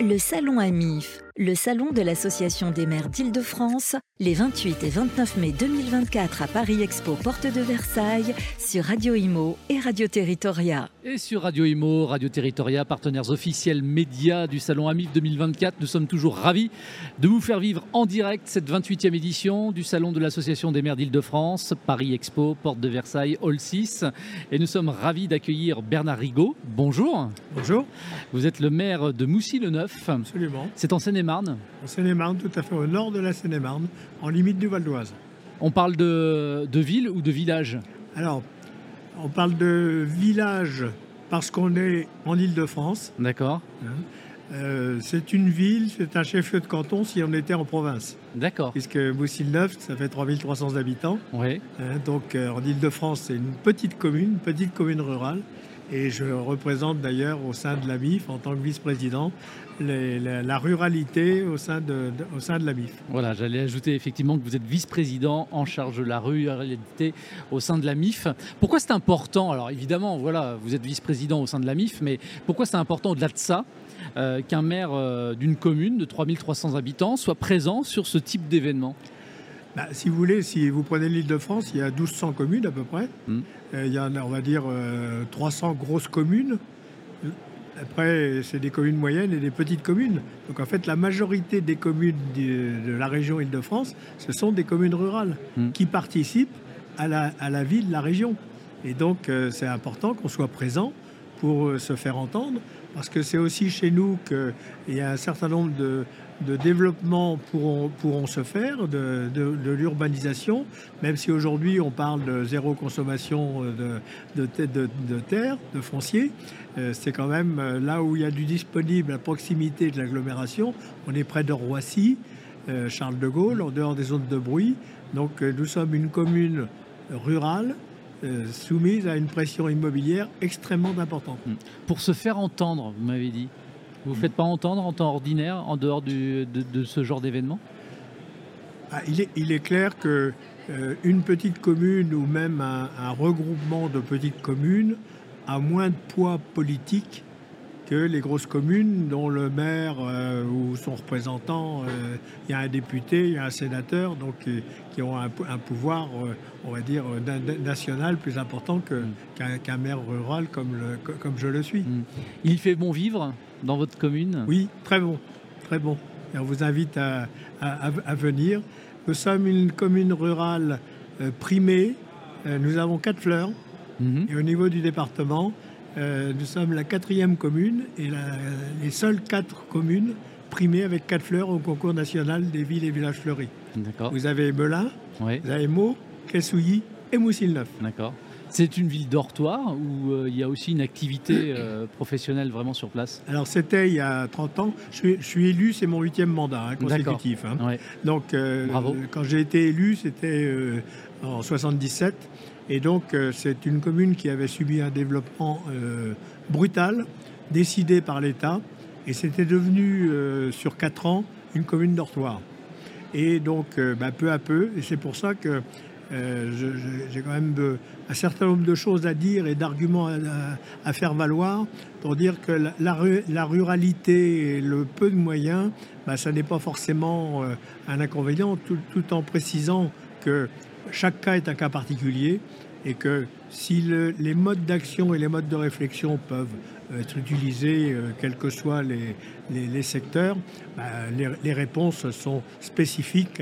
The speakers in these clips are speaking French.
Le Salon AMIF, le salon de l'Association des maires d'Île-de-France, les 28 et 29 mai 2024 à Paris Expo, porte de Versailles, sur Radio Imo et Radio Territoria. Et sur Radio Imo, Radio Territoria, partenaires officiels médias du Salon AMIF 2024, nous sommes toujours ravis de vous faire vivre en direct cette 28e édition du Salon de l'Association des maires d'Île-de-France, Paris Expo, porte de Versailles, Hall 6. Et nous sommes ravis d'accueillir Bernard Rigaud. Bonjour. Bonjour. Vous êtes le maire de Moussy-le-Neuf. Absolument. C'est en Seine-et-Marne. En Seine-et-Marne, tout à fait au nord de la Seine-et-Marne, en limite du Val d'Oise. On parle de ville ou de village ? Alors, on parle de village parce qu'on est en Île-de-France. D'accord. C'est une ville, c'est un chef-lieu de canton si on était en province. D'accord. Puisque Moussy-le-Neuf, ça fait 3300 habitants. Oui. Donc en Île-de-France, c'est une petite commune rurale. Et je représente d'ailleurs au sein de l'AMIF, en tant que vice-président, la ruralité au sein de l'AMIF. Voilà, j'allais ajouter effectivement que vous êtes vice-président en charge de la ruralité au sein de l'AMIF. Pourquoi c'est important ? Alors évidemment, voilà, vous êtes vice-président au sein de l'AMIF, mais pourquoi c'est important au-delà de ça qu'un maire d'une commune de 3300 habitants soit présent sur ce type d'événement ? Si vous voulez, si vous prenez l'Île-de-France, il y a 1200 communes à peu près. Il y en a, on va dire, 300 grosses communes. Après, c'est des communes moyennes et des petites communes. Donc en fait, la majorité des communes de la région Île-de-France, ce sont des communes rurales qui participent à la vie de la région. Et donc, c'est important qu'on soit présent pour se faire entendre, parce que c'est aussi chez nous qu'il y a un certain nombre de développements pourront se faire, de l'urbanisation, même si aujourd'hui on parle de zéro consommation de terre, de foncier. C'est quand même là où il y a du disponible à proximité de l'agglomération. On est près de Roissy, Charles de Gaulle, en dehors des zones de bruit. Donc nous sommes une commune rurale soumise à une pression immobilière extrêmement importante. Pour se faire entendre, vous m'avez dit, vous ne vous faites pas entendre en temps ordinaire, en dehors de ce genre d'événement ? Il est clair qu'une petite commune ou même un regroupement de petites communes a moins de poids politique que les grosses communes dont le maire ou son représentant, il y a un député, il y a un sénateur, donc qui ont un pouvoir, on va dire, national plus important qu'un maire rural comme je le suis. Il fait bon vivre dans votre commune ? Oui, très bon, très bon. Et on vous invite à venir. Nous sommes une commune rurale primée. Nous avons 4 fleurs. Et au niveau du département, nous sommes la 4e commune et les seules 4 communes primées avec 4 fleurs au concours national des villes et villages fleuris. D'accord. Vous avez Melun, oui. Vous avez Meaux, Cressouilly et Moussy-le-Neuf. D'accord. C'est une ville dortoir où il y a aussi une activité professionnelle vraiment sur place ? Alors c'était il y a 30 ans. Je suis élu, c'est mon 8e mandat consécutif. Ouais. Donc bravo. Quand j'ai été élu, c'était en 77. Et donc c'est une commune qui avait subi un développement brutal, décidé par l'État. Et c'était devenu sur 4 ans une commune dortoir. Et donc peu à peu, et c'est pour ça que j'ai quand même un certain nombre de choses à dire et d'arguments à faire valoir pour dire que la ruralité et le peu de moyens, ça n'est pas forcément un inconvénient, tout en précisant que chaque cas est un cas particulier et que si les modes d'action et les modes de réflexion peuvent être utilisés, quels que soient les secteurs, les réponses sont spécifiques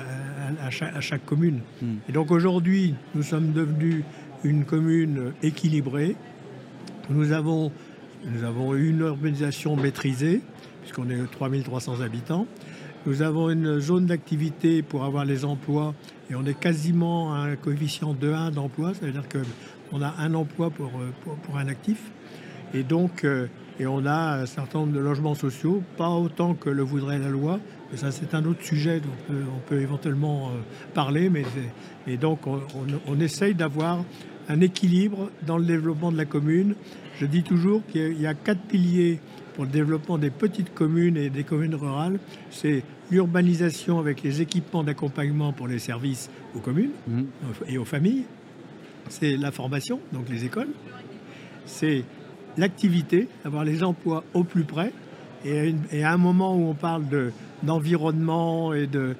à chaque commune. Et donc aujourd'hui, nous sommes devenus une commune équilibrée. Nous avons une urbanisation maîtrisée, puisqu'on est 3300 habitants. Nous avons une zone d'activité pour avoir les emplois et on est quasiment à un coefficient de 1 d'emploi, ça veut dire qu'on a un emploi pour un actif. Et donc, on a un certain nombre de logements sociaux, pas autant que le voudrait la loi, mais ça c'est un autre sujet dont on peut éventuellement parler. Et donc on essaye d'avoir un équilibre dans le développement de la commune. Je dis toujours qu'il y a 4 piliers pour le développement des petites communes et des communes rurales. C'est l'urbanisation avec les équipements d'accompagnement pour les services aux communes et aux familles. C'est la formation, donc les écoles. C'est l'activité, avoir les emplois au plus près. Et à un moment où on parle d'environnement et de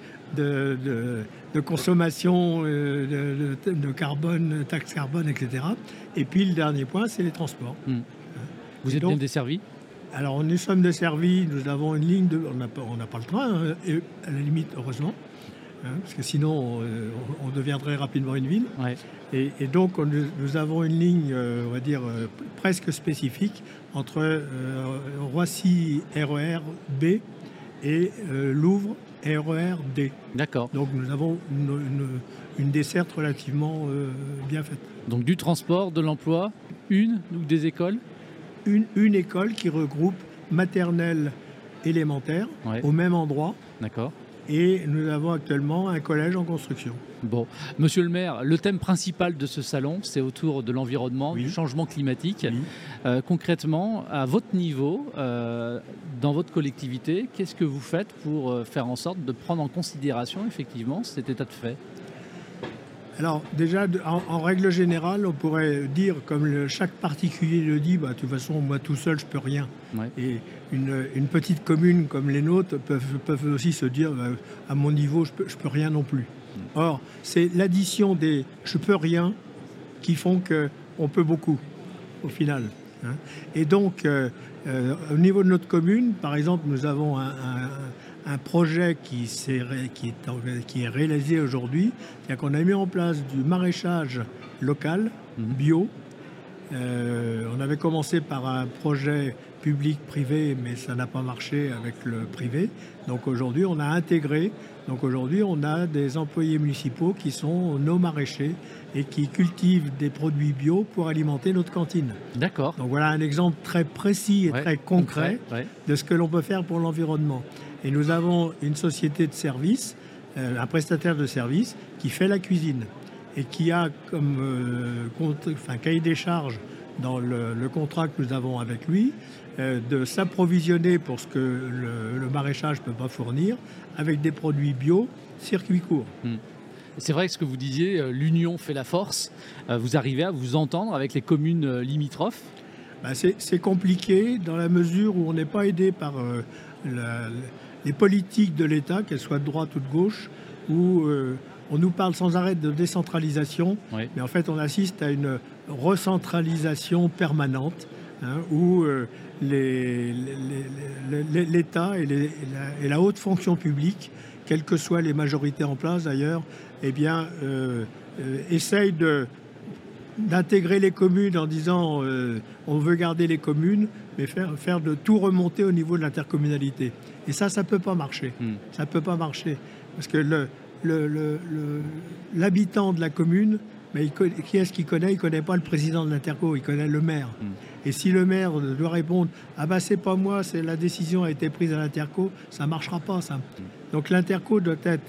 consommation de carbone, taxe carbone, etc. Et puis le dernier point, c'est les transports. Vous êtes bien desservi ? Alors nous sommes desservis, nous avons une ligne on n'a pas le train, hein, et à la limite, heureusement, hein, parce que sinon on deviendrait rapidement une ville. Ouais. Et donc nous avons une ligne, on va dire, presque spécifique entre Roissy RER B et Louvre RER D. D'accord. Donc nous avons une desserte relativement bien faite. Donc du transport, de l'emploi, ou des écoles ? Une école qui regroupe maternelle, élémentaire, au même endroit. D'accord. Et nous avons actuellement un collège en construction. Bon, monsieur le maire, le thème principal de ce salon, c'est autour de l'environnement, du changement climatique. Oui. Concrètement, à votre niveau, dans votre collectivité, qu'est-ce que vous faites pour faire en sorte de prendre en considération effectivement cet état de fait ? Alors déjà, en règle générale, on pourrait dire, comme chaque particulier le dit, de toute façon, moi tout seul, je peux rien. Ouais. Et une petite commune comme les nôtres peuvent aussi se dire, à mon niveau, je peux rien non plus. Or, c'est l'addition des « je peux rien » qui font qu'on peut beaucoup, au final. Hein. Et donc, au niveau de notre commune, par exemple, nous avons un projet qui est réalisé aujourd'hui, c'est-à-dire qu'on a mis en place du maraîchage local, bio. On avait commencé par un projet public-privé, mais ça n'a pas marché avec le privé. Donc aujourd'hui, on a intégré. Donc aujourd'hui, on a des employés municipaux qui sont nos maraîchers et qui cultivent des produits bio pour alimenter notre cantine. D'accord. Donc voilà un exemple très précis et très concret de ce que l'on peut faire pour l'environnement. Et nous avons une société de service, un prestataire de service qui fait la cuisine et qui a comme cahier des charges dans le contrat que nous avons avec lui, de s'approvisionner pour ce que le maraîchage ne peut pas fournir avec des produits bio, circuit court. C'est vrai que ce que vous disiez, l'union fait la force. Vous arrivez à vous entendre avec les communes limitrophes ? C'est compliqué dans la mesure où on n'est pas aidé par les politiques de l'État, qu'elles soient de droite ou de gauche, où on nous parle sans arrêt de décentralisation, mais en fait on assiste à une recentralisation permanente, hein, où l'État et la haute fonction publique, quelles que soient les majorités en place d'ailleurs, essayent d'intégrer les communes en disant on veut garder les communes, mais faire de tout remonter au niveau de l'intercommunalité. Et ça ne peut pas marcher. Ça ne peut pas marcher. Parce que l'habitant de la commune, mais qui est-ce qu'il connaît ? Il ne connaît pas le président de l'interco, il connaît le maire. Et si le maire doit répondre « Ah c'est pas moi, la décision a été prise à l'interco », ça ne marchera pas, ça. Donc l'interco doit être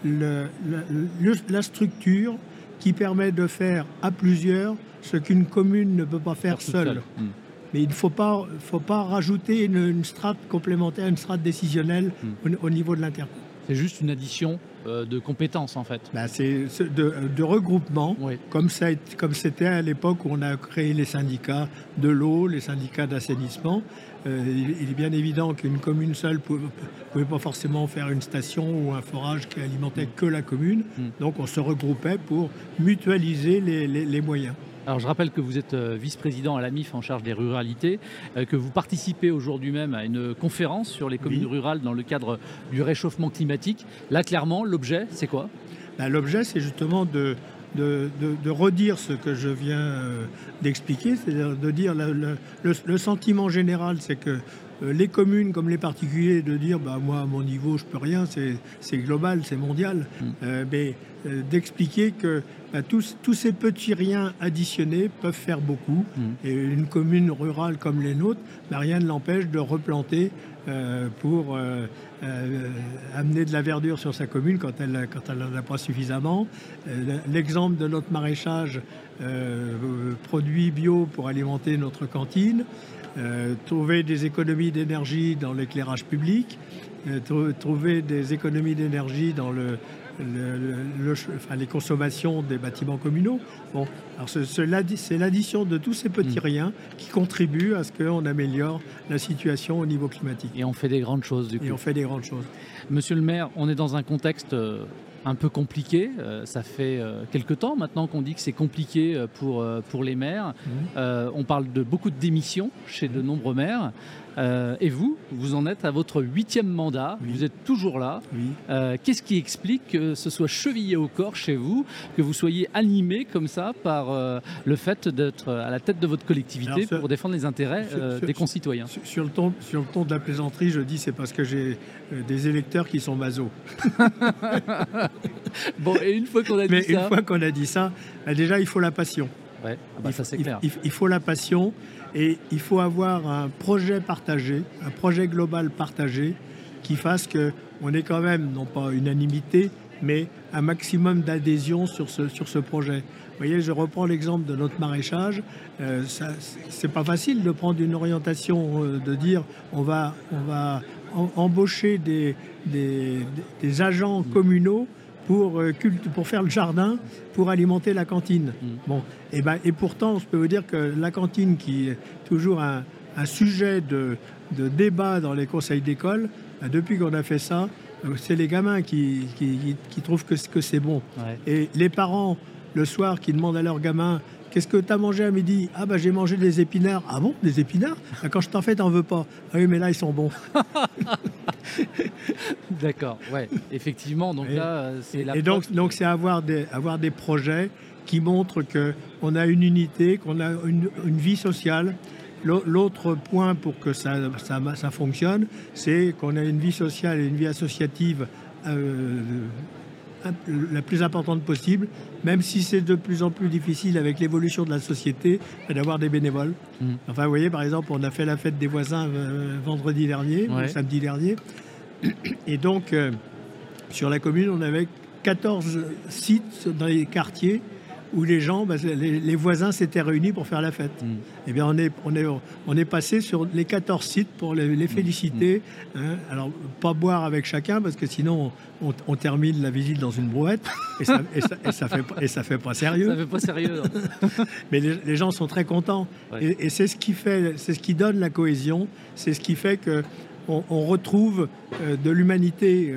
la structure qui permet de faire à plusieurs ce qu'une commune ne peut pas faire seule. Mais il ne faut pas rajouter une strate complémentaire, une strate décisionnelle au niveau de l'interco. C'est juste une addition de compétences, en fait. C'est de regroupement, comme c'était à l'époque où on a créé les syndicats de l'eau, les syndicats d'assainissement. Il est bien évident qu'une commune seule ne pouvait pas forcément faire une station ou un forage qui alimentait que la commune. Donc on se regroupait pour mutualiser les moyens. Alors je rappelle que vous êtes vice-président à l'AMIF en charge des ruralités, que vous participez aujourd'hui même à une conférence sur les communes rurales dans le cadre du réchauffement climatique. Là, clairement, l'objet, c'est quoi ? L'objet, c'est justement de redire ce que je viens d'expliquer, c'est-à-dire de dire le sentiment général, c'est que les communes comme les particuliers, de dire moi à mon niveau je peux rien, c'est global, c'est mondial, mais d'expliquer que tous ces petits riens additionnés peuvent faire beaucoup. Et une commune rurale comme les nôtres, rien ne l'empêche de replanter pour amener de la verdure sur sa commune quand elle n'en a pas suffisamment. L'exemple de notre maraîchage, produits bio pour alimenter notre cantine, trouver des économies d'énergie dans l'éclairage public. trouver des économies d'énergie dans les consommations des bâtiments communaux. Bon, alors c'est l'addition de tous ces petits riens qui contribuent à ce qu'on améliore la situation au niveau climatique. Et on fait des grandes choses du coup. Et on fait des grandes choses. Monsieur le maire, on est dans un contexte un peu compliqué. Ça fait quelque temps maintenant qu'on dit que c'est compliqué pour les maires. On parle de beaucoup de démissions chez de nombreux maires. Et vous en êtes à votre 8e mandat. Oui. Vous êtes toujours là. Oui. Qu'est-ce qui explique que ce soit chevillé au corps chez vous, que vous soyez animé comme ça par le fait d'être à la tête de votre collectivité pour défendre les intérêts des concitoyens? Sur le ton de la plaisanterie, je dis c'est parce que j'ai des électeurs qui sont masos. Bon, et une fois qu'on a dit ça... Une fois qu'on a dit ça, déjà il faut la passion. Ouais. Ça c'est clair. Il faut la passion et il faut avoir un projet partagé, un projet global partagé qui fasse qu'on ait quand même, non pas unanimité, mais un maximum d'adhésion sur ce projet. Vous voyez, je reprends l'exemple de notre maraîchage. C'est pas facile de prendre une orientation, de dire on va embaucher des agents communaux pour faire le jardin, pour alimenter la cantine. Bon, et pourtant, je peux vous dire que la cantine, qui est toujours un sujet de débat dans les conseils d'école, depuis qu'on a fait ça, c'est les gamins qui trouvent que c'est bon. Ouais. Et les parents, le soir, qui demandent à leurs gamins « Qu'est-ce que tu as mangé à midi ?»« Ah j'ai mangé des épinards. »« Ah bon, des épinards ? Quand je t'en fais, t'en veux pas. »« Ah oui, mais là, ils sont bons. » D'accord, ouais, effectivement. Donc là, c'est la... Et donc c'est avoir des projets qui montrent qu'on a une unité, qu'on a une vie sociale. L'autre point pour que ça fonctionne, c'est qu'on a une vie sociale et une vie associative la plus importante possible, même si c'est de plus en plus difficile avec l'évolution de la société d'avoir des bénévoles. Enfin, vous voyez, par exemple, on a fait la fête des voisins vendredi dernier, samedi dernier, et donc sur la commune, on avait 14 sites dans les quartiers où les gens, les voisins s'étaient réunis pour faire la fête. Eh bien, on est passé sur les 14 sites pour les féliciter. Hein. Alors, pas boire avec chacun, parce que sinon, on termine la visite dans une brouette, et ça fait pas sérieux. Ça fait pas sérieux. Mais les gens sont très contents. Ouais. Et c'est ce qui donne la cohésion, c'est ce qui fait qu'on retrouve de l'humanité,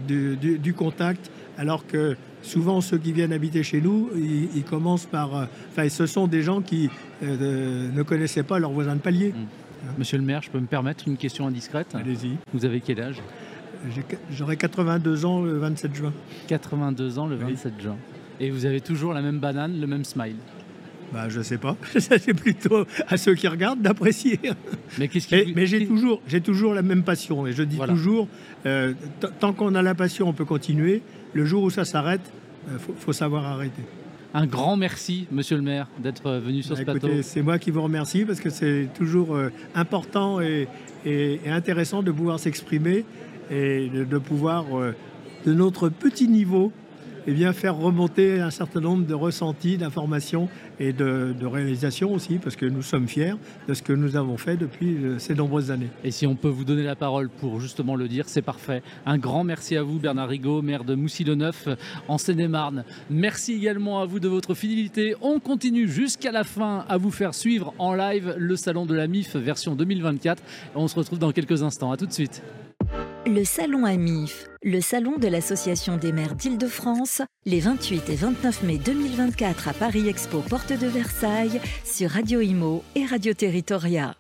du contact, alors que souvent, ceux qui viennent habiter chez nous, ils commencent par... ce sont des gens qui ne connaissaient pas leurs voisins de palier. Monsieur le maire, je peux me permettre une question indiscrète? Allez-y. Vous avez quel âge? J'aurai 82 ans le 27 juin. 82 ans le 27 juin. Et vous avez toujours la même banane, le même smile? Je sais pas. Ça, c'est plutôt à ceux qui regardent d'apprécier. Mais j'ai toujours la même passion. Et je dis toujours, tant qu'on a la passion, on peut continuer. Le jour où ça s'arrête, faut savoir arrêter. Un grand merci, monsieur le maire, d'être venu sur ce plateau. C'est moi qui vous remercie, parce que c'est toujours important et intéressant de pouvoir s'exprimer et de pouvoir, de notre petit niveau, faire remonter un certain nombre de ressentis, d'informations et de réalisations aussi, parce que nous sommes fiers de ce que nous avons fait depuis ces nombreuses années. Et si on peut vous donner la parole pour justement le dire, c'est parfait. Un grand merci à vous, Bernard Rigaud, maire de Moussy-le-Neuf, en Seine-et-Marne. Merci également à vous de votre fidélité. On continue jusqu'à la fin à vous faire suivre en live le Salon de la MIF version 2024. On se retrouve dans quelques instants. À tout de suite. Le Salon AMIF, le salon de l'Association des maires d'Île-de-France, les 28 et 29 mai 2024 à Paris Expo, porte de Versailles, sur Radio Imo et Radio Territoria.